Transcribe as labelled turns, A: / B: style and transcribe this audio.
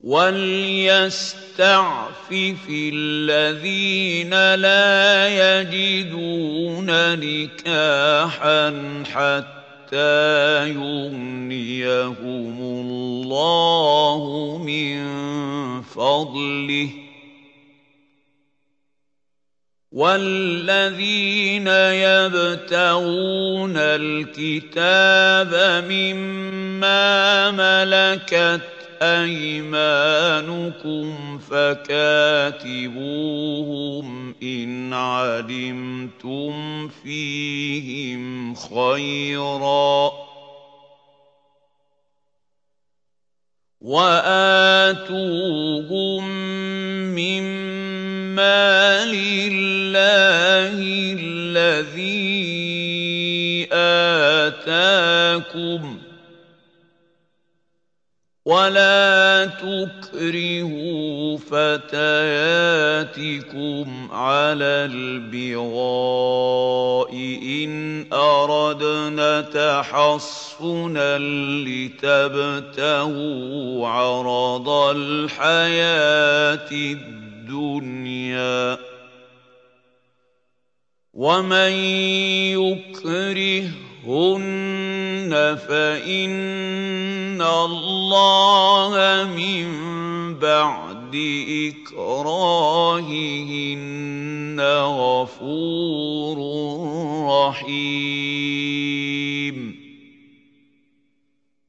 A: وَلْيَسْتَعْفِفِ الَّذِينَ لَا يَجِدُونَ نِكَاحًا حَتَّىٰ يُغْنِيَهُمُ اللَّهُ مِن فَضْلِهِ ۗ وَالَّذِينَ يَبْتَغُونَ الْكِتَابَ مِمَّا مَلَكَتْ أَيْمَانُكُمْ فَكَاتِبُوهُمْ إِنْ عَلِمْتُمْ فِيهِمْ خَيْرًا ۖ وَآتُوهُم مِّن مَّالِ اللَّهِ الَّذِي آتَاكُمْ ۚ وَلَا تُكْرِهُوا فَتَيَاتِكُمْ عَلَى الْبِغَاءِ إِنْ أَرَدْنَ تَحَصُّنًا لِّتَبْتَغُوا عَرَضَ الْحَيَاةِ الدُّنْيَا ۚ وَمَن يُكْرِههُّنَّ فَإِنَّ اللَّهَ مِن بَعْدِ إِكْرَاهِهِنَّ غَفُورٌ رَّحِيمٌ.